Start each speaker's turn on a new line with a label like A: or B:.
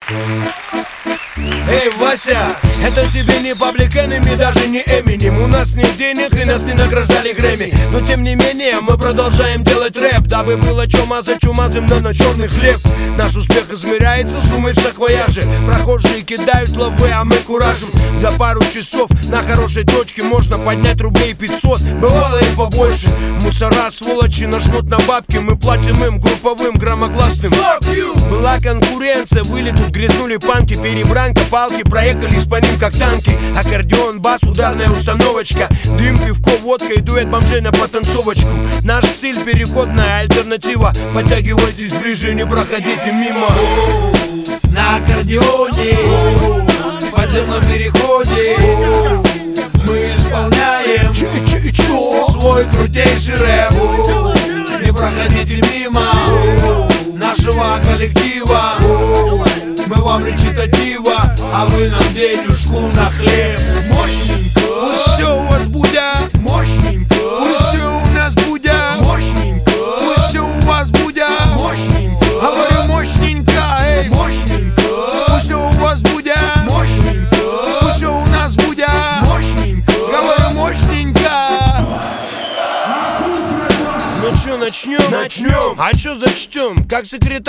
A: Эй, Вася, это тебе не Public Enemy, даже не Eminem. У нас нет денег и нас не награждали Грэмми. Но тем не менее мы продолжаем делать рэп, дабы было чё мазать чумазым, да на черный хлеб. Наш успех измеряется суммой в саквояже. Прохожие кидают лавы, а мы куражим. За пару часов на хорошей точке можно поднять рублей 500, бывало и побольше. Мусора, сволочи, нажмут на бабки, мы платим им групповым громогласным. Была конкуренция, выли тут грязнули панки, перебранка, палки, проехались по ним как танки. Аккордеон, бас, ударная установочка, дым, пивко, водка и дуэт бомжей на потанцовочку. Наш стиль переходная альтернатива, подтягивайтесь ближе, не проходите мимо. На аккордеоне, в подземном переходе мы исполняем свой крутейший рэп. Не проходите мимо нашего коллектива. Мы вам речитатива, а вы нам денежку на хлеб. Мощненько, пусть все у вас будет. Мощненько, пусть все у нас будет. Мощненько, пусть все у вас будет. Мощненько, говорю мощненько, эй. Мощненько, пусть все у вас будет. Мощненько, пусть все у нас будет. Мощненько, говорю мощненько. Ну чё, начнем? А чё зачтем? Как секретарь